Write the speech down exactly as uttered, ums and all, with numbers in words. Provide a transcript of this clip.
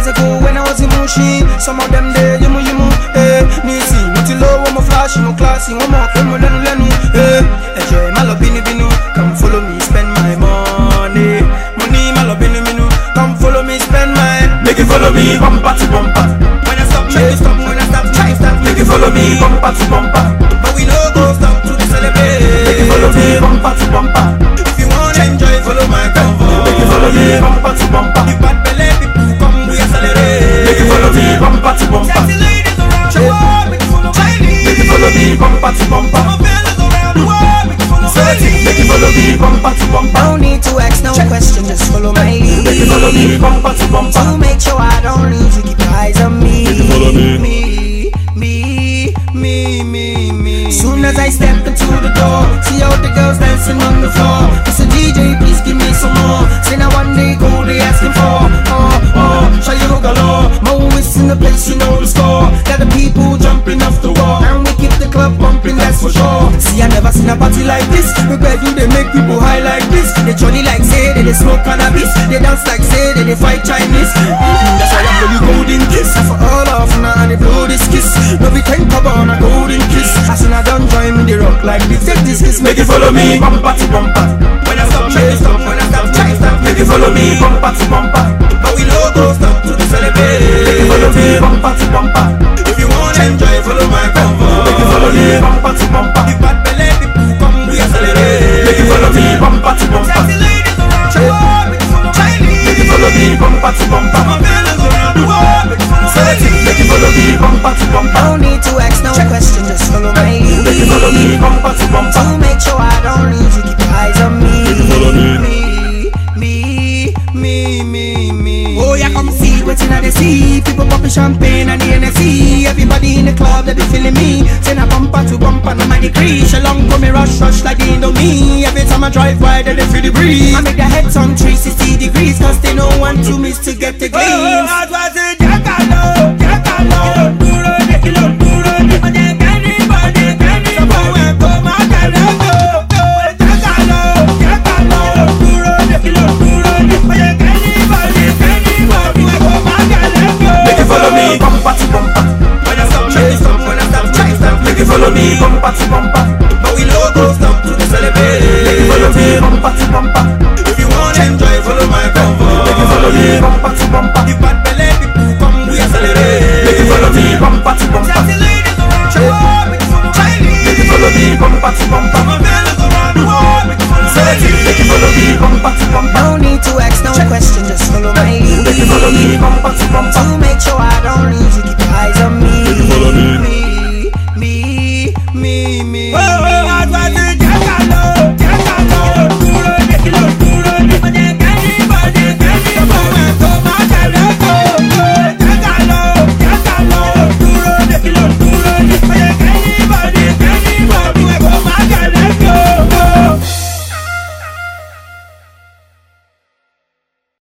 years ago when I was in Mushi. Some of them there, you mu you mu, eh. Nisi, muti low, one more flashy, no classy, one more film, lenu lenu, eh. Enjoy my love, binu binu, come follow me, spend my money. Money, my love, binu binu, come follow me, spend my. Make you follow me, bumper to bumper. When I stop, make you stop. When I stop, try stop. Make you follow me, bumper to bumper. But we no go stop to the celebrate. Make you follow me, bumper to bumper. If you wanna enjoy, follow my convo. Make you follow me, bumper to bumper. The bad belly people come, we accelerate. Make you follow me, bumper to bumper. Sexy ladies around the world, make you follow my lead. Make you follow me, bumper to bumper. My fellas around the world, make you follow my lead. Make you follow me, bumper to bumper. No need to ask no question, just follow my lead. Make you follow me, bumper to bumper. To make sure I don't lose you, keep your eyes on me. Make you follow me. Me, me, me, me, me. Soon as I step into the door, see all the girls dancing on the floor. It's a D J, please give me some more. Say now one day go, they asking for. Oh, oh, show you no galore. Mo's in the place, you know the score. Got the people jumping off the wall, and we keep the club bumping, that's for sure. See, I never seen a party like this. We beg you, they make people high like this. They jolly like say, they, they smoke cannabis. They dance like say, they, they fight Chinese. Mm-hmm, that's why I'm the golden kiss. For all of now, they blow this kiss. No, we can cover on a golden kiss. As soon as I don't join me, they rock like this. Take this kiss, Make you follow me, bumper to bumper. when I stop, make you stop. When I stop, try stop. Make you follow me, bumper to bumper. But we no go stop to the celebrate. Make you follow me, bumper to bumper. If you wanna enjoy, follow my convo. Make you follow me, bumper to bumper. The bad belly people come, we accelerate. Make you follow me, bumper to bumper. Sexy ladies around the world, make you follow my lead. Make you follow me, bumper to bumper. My fellas around the world, make you follow my lead. Make you follow me, bumper to bumper. No need to ask no question, just follow my lead. Make you follow me, bumper to bumper. To make sure I don't lose you, keep your eyes on me. Make you follow me. Me, me, me, me, me. Oh yeah, come see what's in the sea. People popping champagne and the N S C. Everybody in the club, they be feeling me. Send a bumper to bumper, no my degree. Shalom come me rush, rush like the Indomie. Every time I drive by, they feel the breeze. I make their heads on three sixty degrees, cause they no want to miss to get the gleams.